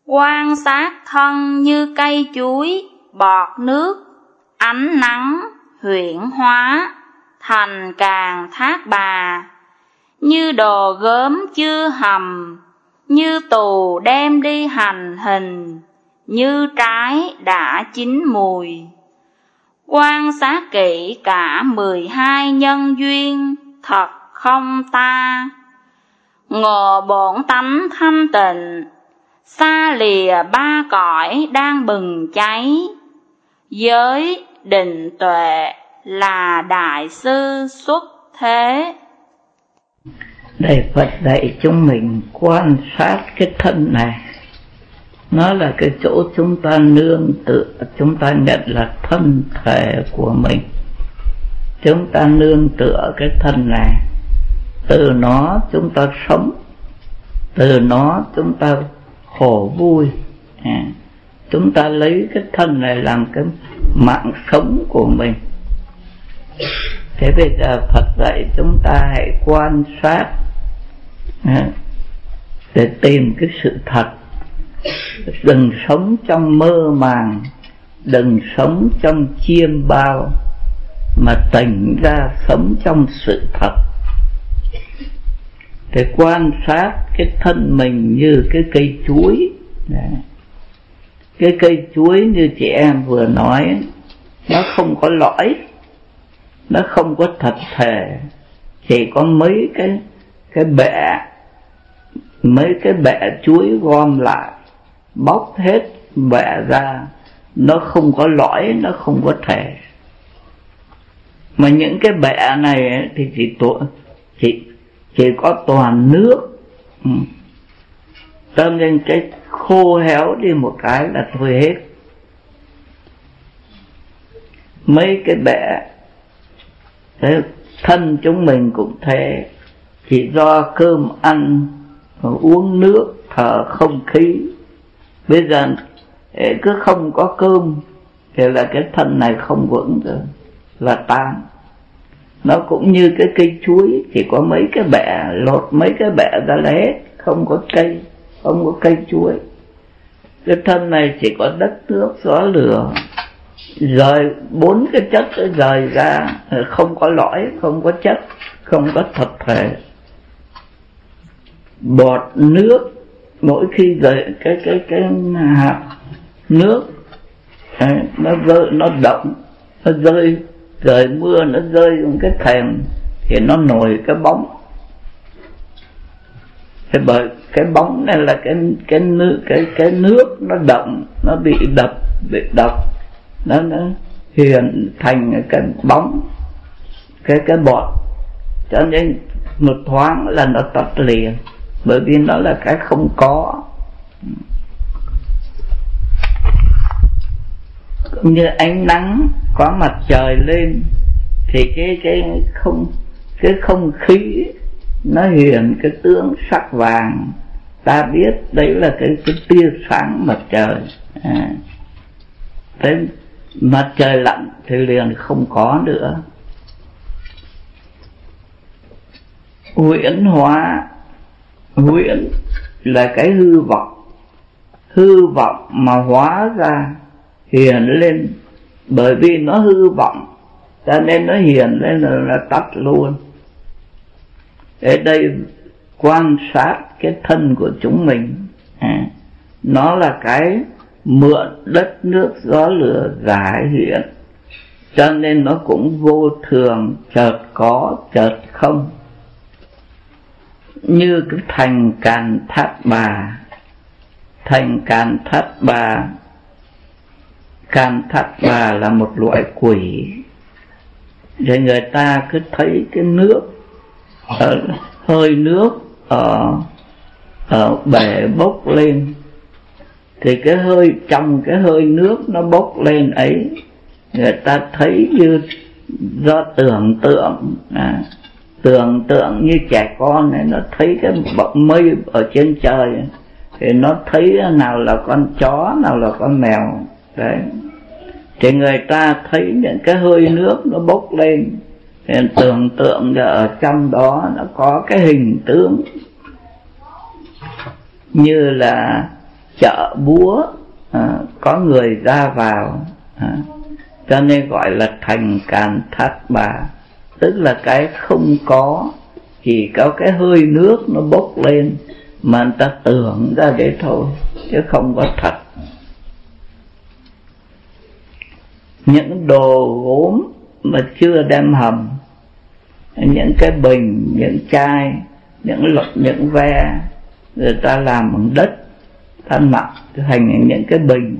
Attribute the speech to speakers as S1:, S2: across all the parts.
S1: Quan sát thân như cây chuối, bọt nước, ánh nắng huyễn hóa thành càng thác bà, như đồ gốm chưa hầm, như tù đem đi hành hình, như trái đã chín mùi. Quan sát kỹ cả 12 nhân duyên, thật không ta. Ngộ bổn tánh thanh tịnh, xa lìa ba cõi đang bừng cháy. Giới định tuệ là đại sư xuất thế.
S2: Đây Phật dạy chúng mình quan sát cái thân này. Nó là cái chỗ chúng ta nương tựa, chúng ta nhận là thân thể của mình. Chúng ta nương tựa cái thân này, từ nó chúng ta sống, từ nó chúng ta khổ vui. Chúng ta lấy cái thân này làm cái mạng sống của mình. Thế bây giờ Phật dạy chúng ta hãy quan sát để tìm cái sự thật. Đừng sống trong mơ màng, đừng sống trong chiêm bao, mà tỉnh ra sống trong sự thật. Để quan sát cái thân mình như cái cây chuối. Cái cây chuối như chị em vừa nói, nó không có lõi, nó không có thật thể, chỉ có mấy cái bẹ chuối gom lại, bóc hết bẹ ra, nó không có lõi, nó không có thể. Mà những cái bẹ này thì chỉ có toàn nước. Cho nên cái khô héo đi một cái là thôi hết. Mấy cái bẹ, thân chúng mình cũng thế, chỉ do cơm ăn, uống nước, thở không khí. Bây giờ cứ không có cơm thì là cái thân này không vững rồi, là tan. Nó cũng như cái cây chuối, chỉ có mấy cái bẹ, lột mấy cái bẹ ra là hết, không có cây, không có cây chuối. Cái thân này chỉ có đất nước gió lửa, rời 4 cái chất rời ra, không có lõi, không có chất, không có thật thể. Bọt nước, mỗi khi rời cái hạt nước nó rơi, nó động, nó rơi, trời mưa nó rơi xuống cái thềm thì nó nổi cái bóng. Thì bởi cái bóng này là cái nước nó động, nó bị đập, nó hiện thành cái bóng, cái bọt. Cho nên một thoáng là nó tắt liền, bởi vì nó là cái không có. Như ánh nắng có mặt trời lên thì cái không khí nó hiện cái tướng sắc vàng, ta biết đấy là cái tia sáng mặt trời. Thế mặt trời lặn thì liền không có nữa. Huyễn hóa, huyễn là cái hư vọng mà hóa ra hiện lên, bởi vì nó hư vọng cho nên nó hiện lên là tắt luôn. Ở đây quan sát cái thân của chúng mình, nó là cái mượn đất nước gió lửa giải hiện, cho nên nó cũng vô thường, chợt có chợt không. Như cái thành Càn Thát Bà. Thành Càn Thát Bà, Càn Thát Bà là một loại quỷ. Rồi người ta cứ thấy cái nước, hơi nước ở bể bốc lên, thì cái hơi trong cái hơi nước nó bốc lên ấy, người ta thấy như do tưởng tượng như trẻ con này, nó thấy cái bọng mây ở trên trời thì nó thấy nào là con chó, nào là con mèo. Đấy, thì người ta thấy những cái hơi nước nó bốc lên, thì tưởng tượng ở trong đó nó có cái hình tướng như là chợ búa có người ra vào, cho nên gọi là thành Càn Thác Bà, tức là cái không có, chỉ có cái hơi nước nó bốc lên mà người ta tưởng ra để thôi, chứ không có thật. Những đồ gốm mà chưa đem hầm, những cái bình, những chai, những ve, người ta làm bằng đất, ta nặng thành những cái bình.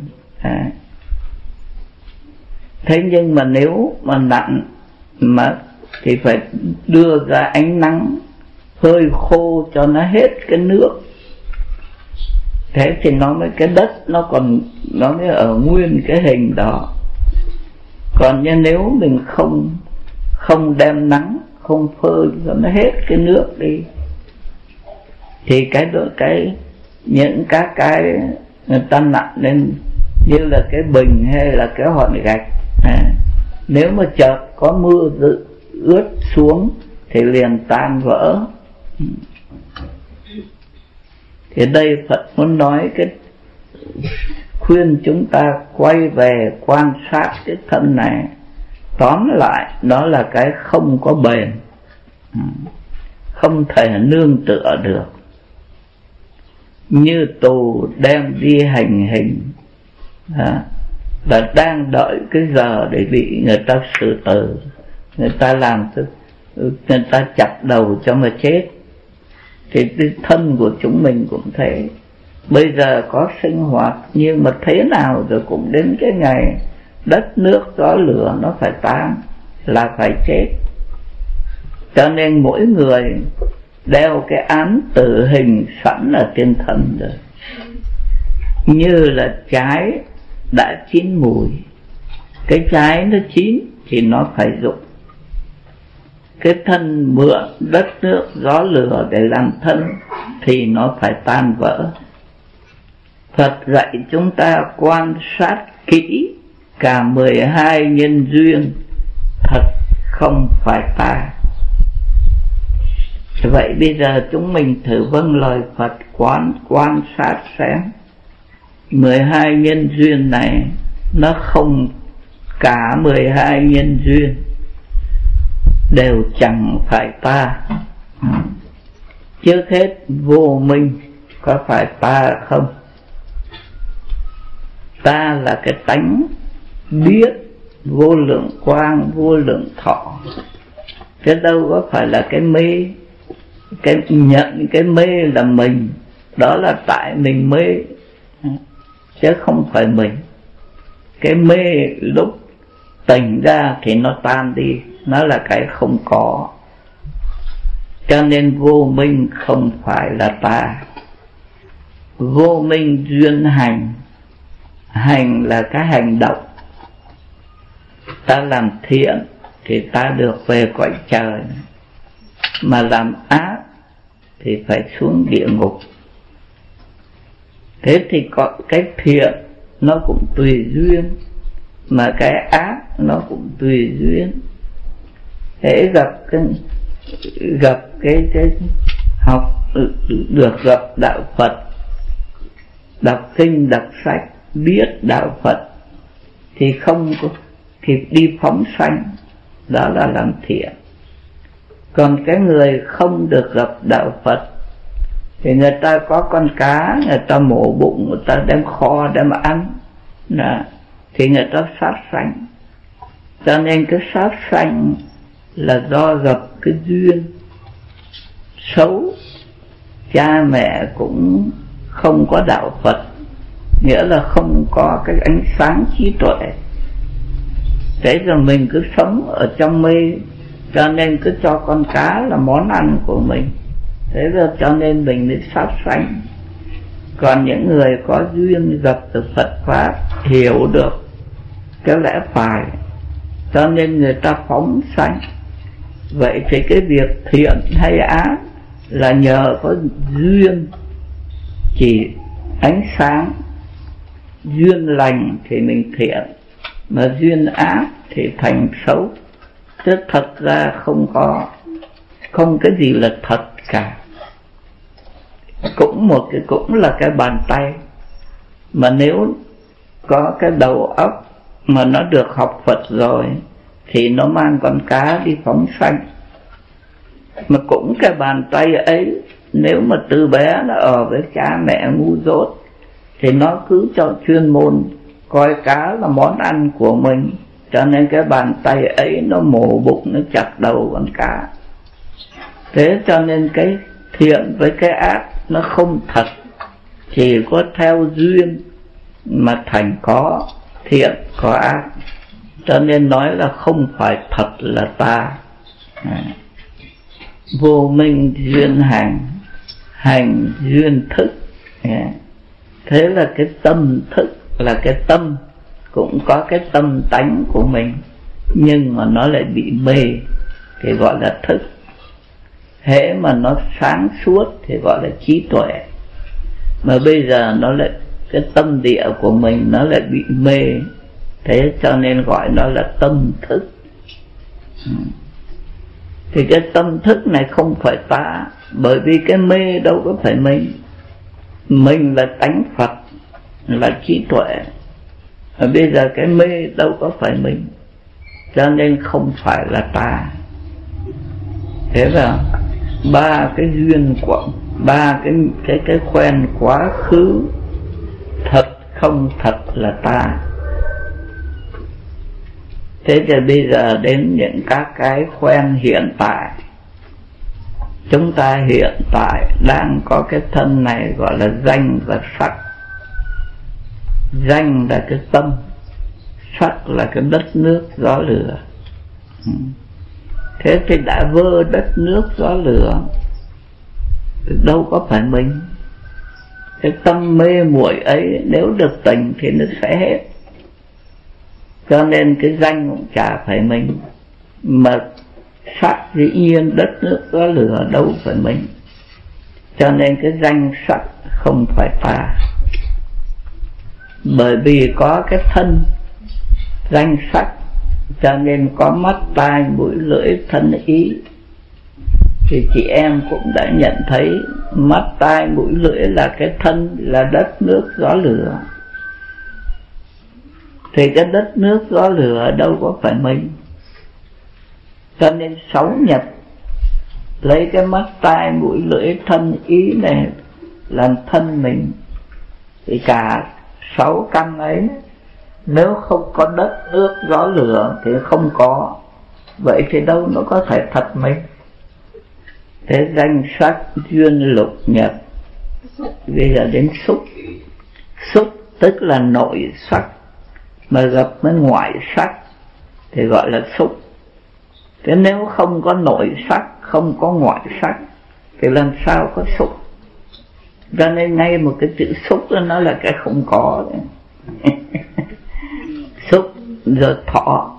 S2: Thế nhưng mà nếu mà nặng mà thì phải đưa ra ánh nắng hơi khô cho nó hết cái nước, thế thì nó mới, cái đất nó mới ở nguyên cái hình đó. Còn nếu mình không đem nắng, không phơi cho nó hết cái nước đi, thì những cái người ta nặng lên như là cái bình hay là cái hòn gạch, nếu mà chợt có mưa ướt xuống thì liền tan vỡ. Thì đây Phật muốn nói khuyên chúng ta quay về quan sát cái thân này. Tóm lại nó là cái không có bền, không thể nương tựa được, như tù đem đi hành hình, và đang đợi cái giờ để bị người ta xử tử, người ta chặt đầu cho mà chết. Thì cái thân của chúng mình cũng thế, bây giờ có sinh hoạt nhưng mà thế nào rồi cũng đến cái ngày đất nước gió lửa nó phải tan, là phải chết. Cho nên mỗi người đeo cái án tử hình sẵn ở trên thân rồi, như là trái đã chín mùi. Cái trái nó chín thì nó phải rụng. Cái thân mượn đất nước gió lửa để làm thân thì nó phải tan vỡ. Phật dạy chúng ta quan sát kỹ cả 12 nhân duyên, thật không phải ta. Vậy bây giờ chúng mình thử vâng lời Phật quan sát xem 12 nhân duyên này nó không, cả 12 nhân duyên đều chẳng phải ta. Trước hết vô minh có phải ta không? Ta là cái tánh biết vô lượng quang, vô lượng thọ, chứ đâu có phải là cái mê. Cái nhận cái mê là mình, đó là tại mình mê, chứ không phải mình. Cái mê lúc tỉnh ra thì nó tan đi, nó là cái không có. Cho nên vô minh không phải là ta. Vô minh duyên hành. Hành là cái hành động. Ta làm thiện thì ta được về cõi trời, mà làm ác thì phải xuống địa ngục. Thế thì có cái thiện nó cũng tùy duyên, mà cái ác nó cũng tùy duyên. Thế gặp cái học được gặp đạo Phật, đọc kinh đọc sách, biết đạo Phật thì không có, thì đi phóng sanh, đó là làm thiện. Còn cái người không được gặp đạo Phật thì người ta có con cá, người ta mổ bụng, người ta đem kho đem ăn, thì người ta sát sanh. Cho nên cái sát sanh là do gặp cái duyên xấu. Cha mẹ cũng không có đạo Phật, nghĩa là không có cái ánh sáng trí tuệ. Thế rồi mình cứ sống ở trong mê, cho nên cứ cho con cá là món ăn của mình. Thế rồi cho nên mình mới sát sanh. Còn những người có duyên gặp được Phật Pháp, hiểu được cái lẽ phải, cho nên người ta phóng sanh. Vậy thì cái việc thiện hay ác là nhờ có duyên, chỉ ánh sáng. Duyên lành thì mình thiện, mà duyên ác thì thành xấu. Chứ thật ra không cái gì là thật cả. Cũng là cái bàn tay, Mà nếu có cái đầu óc mà nó được học Phật rồi thì nó mang con cá đi phóng sanh. Mà cũng cái bàn tay ấy, nếu mà từ bé nó ở với cha mẹ ngu dốt thì nó cứ cho chuyên môn coi cá là món ăn của mình, cho nên cái bàn tay ấy nó mổ bụng, nó chặt đầu con cá. Thế cho nên cái thiện với cái ác nó không thật, chỉ có theo duyên mà thành có thiện có ác. Cho nên nói là không phải thật là ta. Vô minh duyên hành, hành duyên thức. Thế là cái tâm thức là cái tâm, cũng có cái tâm tánh của mình, nhưng mà nó lại bị mê thì gọi là thức. Hễ mà nó sáng suốt thì gọi là trí tuệ. Mà bây giờ nó lại, cái tâm địa của mình nó lại bị mê, thế cho nên gọi nó là tâm thức. Thì cái tâm thức này không phải ta, bởi vì cái mê đâu có phải mình. Mình là tánh Phật, là trí tuệ. Và bây giờ cái mê đâu có phải mình, cho nên không phải là ta. Thế là ba cái duyên của, ba cái quen quá khứ, thật không thật là ta. Thế thì bây giờ đến những các cái quen hiện tại. Chúng ta hiện tại đang có cái thân này gọi là danh và sắc. Danh là cái tâm, sắc là cái đất nước gió lửa. Thế thì đã vơ đất nước gió lửa, đâu có phải mình. Cái tâm mê muội ấy nếu được tỉnh thì nó sẽ hết. Cho nên cái danh cũng chả phải mình, mà sắc dĩ nhiên đất nước gió lửa đâu phải mình. Cho nên cái danh sắc không phải ta. Bởi vì có cái thân danh sắc, cho nên có mắt tai mũi lưỡi thân ý. Thì chị em cũng đã nhận thấy mắt tai mũi lưỡi là cái thân, là đất nước gió lửa. Thì cái đất nước gió lửa đâu có phải mình. Cho nên sáu nhập lấy cái mắt tai mũi lưỡi thân ý này làm thân mình. Thì cả sáu căn ấy nếu không có đất nước gió lửa thì không có. Vậy thì đâu nó có thể thật mình. Thế danh sắc duyên lục nhập. Bây giờ đến xúc. Xúc tức là nội sắc, mà gặp với ngoại sắc thì gọi là xúc. Thế nếu không có nội sắc, không có ngoại sắc thì làm sao có xúc. Cho nên ngay một cái chữ xúc đó nó là cái không có. Xúc rồi thọ.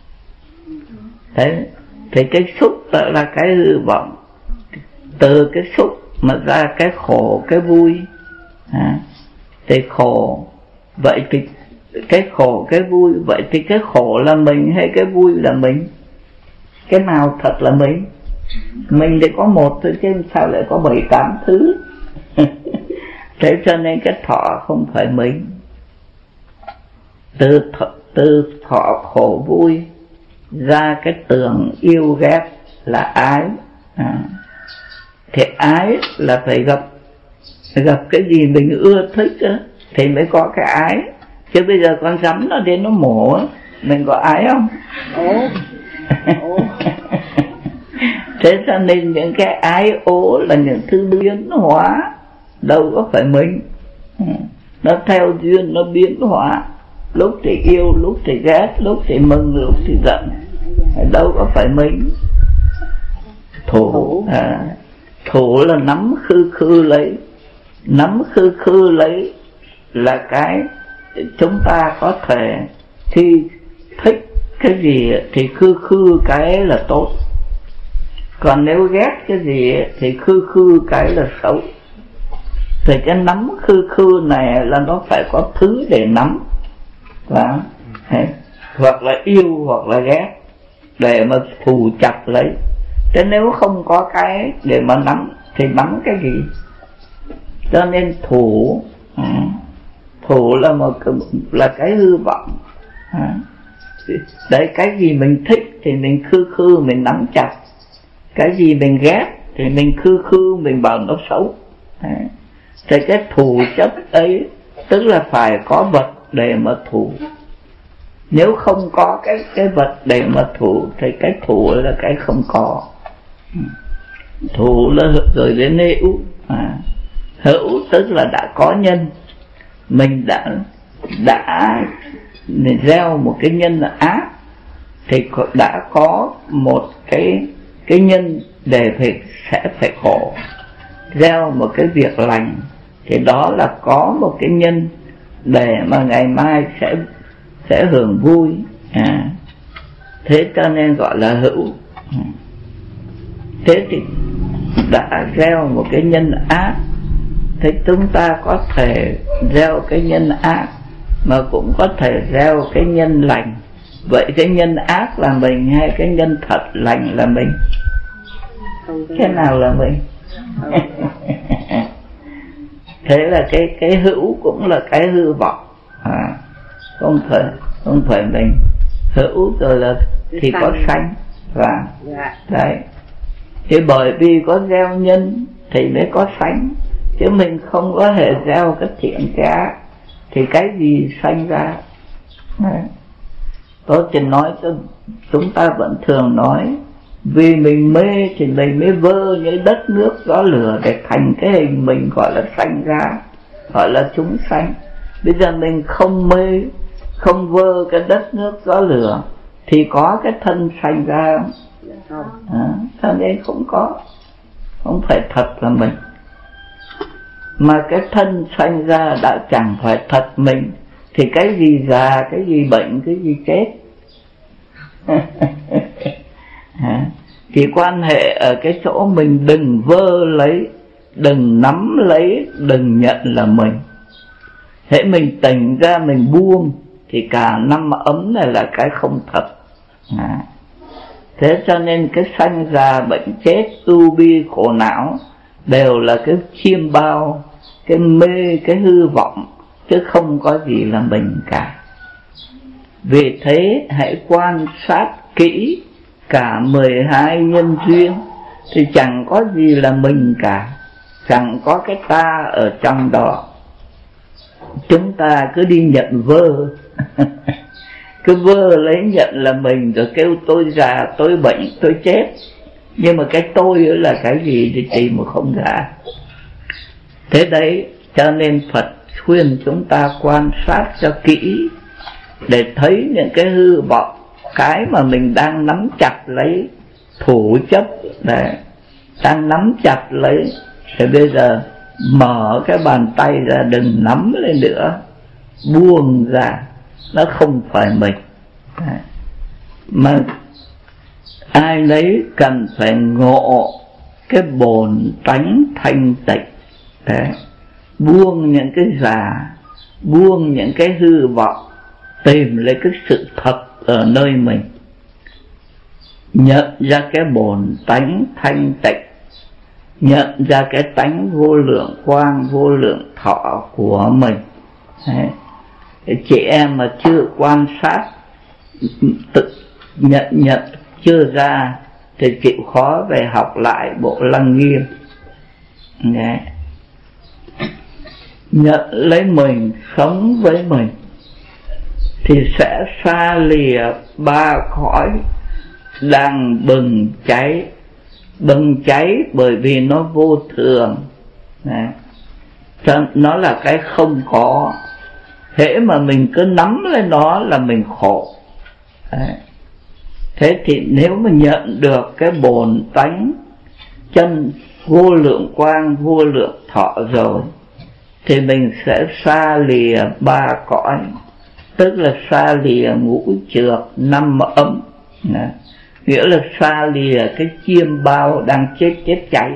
S2: Thế thì cái xúc là cái hư vọng. Từ cái xúc mà ra cái khổ, cái vui. Thì khổ, vậy thì cái khổ, cái vui, vậy thì cái khổ là mình hay cái vui là mình? Cái nào thật là mình? Mình thì có một thôi chứ sao lại có 7-8 thứ. Thế cho nên cái thọ không phải mình. Từ thọ khổ vui ra cái tưởng yêu ghét là ái. Thì ái là phải gặp cái gì mình ưa thích đó, thì mới có cái ái. Chứ bây giờ con rắn nó đến nó mổ, mình có ái không? Thế cho nên những cái ái ố là những thứ biến hóa, đâu có phải mình. Nó theo duyên nó biến hóa, lúc thì yêu, lúc thì ghét, lúc thì mừng, lúc thì giận, đâu có phải mình. Thủ là nắm khư khư lấy. Nắm khư khư lấy là cái chúng ta có thể khi thích cái gì thì khư khư cái là tốt. Còn nếu ghét cái gì thì khư khư cái là xấu. Thì cái nắm khư khư này là nó phải có thứ để nắm. Hoặc là yêu hoặc là ghét để mà thù chặt lấy. Thế nếu không có cái để mà nắm thì nắm cái gì? Cho nên thủ thủ là cái hư vọng. Đấy, cái gì mình thích thì mình khư mình nắm chặt, cái gì mình ghét thì mình khư mình bảo nó xấu. Thì cái thù chấp ấy tức là phải có vật để mà thủ. Nếu không có cái vật để mà thủ thì cái thủ là cái không có. Thủ là rồi đến hữu. Hữu tức là đã có nhân, mình đã gieo một cái nhân ác thì đã có một cái nhân để sẽ phải khổ. Gieo một cái việc lành thì đó là có một cái nhân để mà ngày mai sẽ hưởng vui. Thế cho nên gọi là hữu. Thế thì đã gieo một cái nhân ác, thế chúng ta có thể gieo cái nhân ác mà cũng có thể gieo cái nhân lành. Vậy cái nhân ác là mình hay cái nhân thật lành là mình? Cái nào là mình? Thế là cái hữu cũng là cái hư vọng. Không phải mình. Hữu rồi là thì có sanh. Và đấy, thì bởi vì có gieo nhân thì mới có sanh, chứ mình không có thể gieo cái thiện cái ác thì cái gì sanh ra. Tôi chỉ nói cho chúng ta vẫn thường nói, vì mình mê thì mình mới vơ những đất nước gió lửa để thành cái hình mình gọi là sanh ra, gọi là chúng sanh. Bây giờ mình không mê, không vơ cái đất nước gió lửa thì có cái thân sanh ra không? Cho nên không phải thật là mình. Mà cái thân sanh ra đã chẳng phải thật mình thì cái gì già, cái gì bệnh, cái gì chết. Thì quan hệ ở cái chỗ mình đừng vơ lấy, đừng nắm lấy, đừng nhận là mình. Hễ mình tỉnh ra mình buông thì cả năm ấm này là cái không thật. Thế cho nên cái sanh già bệnh chết, tu bi khổ não đều là cái chiêm bao, cái mê, cái hư vọng, chứ không có gì là mình cả. Vì thế hãy quan sát kỹ cả 12 nhân duyên thì chẳng có gì là mình cả, chẳng có cái ta ở trong đó. Chúng ta cứ đi nhận vơ cứ vơ lấy nhận là mình, rồi kêu tôi già, tôi bệnh, tôi chết. Nhưng mà cái tôi là cái gì thì tìm mà không ra. Thế đấy, cho nên Phật khuyên chúng ta quan sát cho kỹ để thấy những cái hư vọng, cái mà mình đang nắm chặt lấy, thủ chấp để đang nắm chặt lấy. Thì bây giờ mở cái bàn tay ra, đừng nắm lên nữa, buông ra, nó không phải mình. Mà ai nấy cần phải ngộ cái bổn tánh thanh tịnh. Buông những cái già, buông những cái hư vọng, tìm lấy cái sự thật ở nơi mình, nhận ra cái bổn tánh thanh tịnh, nhận ra cái tánh vô lượng quang, vô lượng thọ của mình. Chị em mà chưa quan sát, tự nhận chưa ra thì chịu khó về học lại bộ Lăng Nghiêm. Nhận lấy mình, sống với mình thì sẽ xa lìa ba cõi đang bừng cháy. Bừng cháy bởi vì nó vô thường. Nó là cái không có. Hễ mà mình cứ nắm lên nó là mình khổ. Thế thì nếu mà nhận được cái bổn tánh chân vô lượng quang, vô lượng thọ rồi thì mình sẽ xa lìa ba cõi, tức là xa lìa ngũ trược, năm ấm. Nghĩa là xa lìa cái chiêm bao đang chết cháy.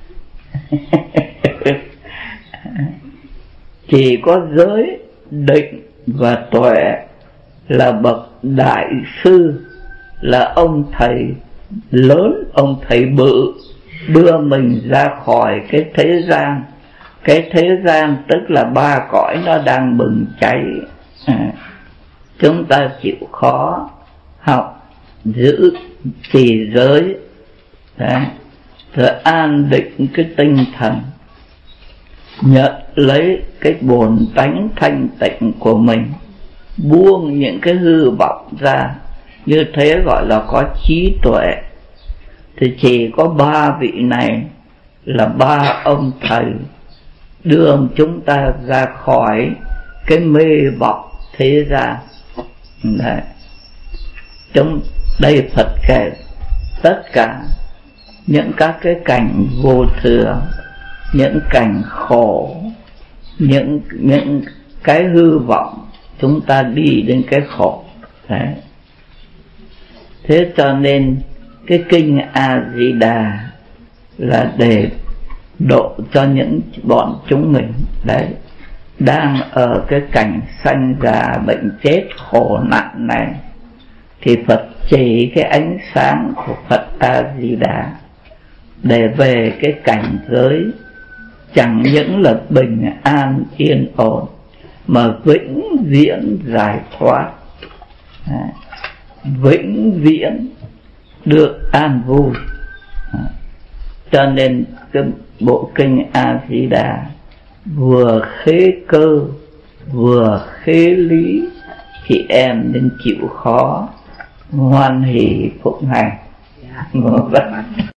S2: Chỉ có giới, định và tuệ là bậc đại sư, là ông thầy lớn, ông thầy bự đưa mình ra khỏi cái thế gian cái thế gian tức là ba cõi nó đang bừng cháy. Chúng ta chịu khó học giữ trì giới, rồi an định cái tinh thần, nhận lấy cái bổn tánh thanh tịnh của mình, buông những cái hư vọng ra, như thế gọi là có trí tuệ. Thì chỉ có ba vị này là ba ông thầy đưa chúng ta ra khỏi cái mê vọng thế gian. Đấy. Đây Phật kể tất cả những các cái cảnh vô thường, những cảnh khổ, những cái hư vọng chúng ta đi đến cái khổ. Đấy. Thế cho nên cái kinh A Di Đà là để độ cho những bọn chúng mình đấy đang ở cái cảnh sanh già bệnh chết khổ nạn này, thì Phật chỉ cái ánh sáng của Phật A Di Đà để về cái cảnh giới chẳng những là bình an yên ổn mà vĩnh viễn giải thoát, vĩnh viễn được an vui. Cho nên cái bộ kinh A Di Đà vừa khế cơ vừa khế lý, chị em nên chịu khó ngoan hỷ phụng hành.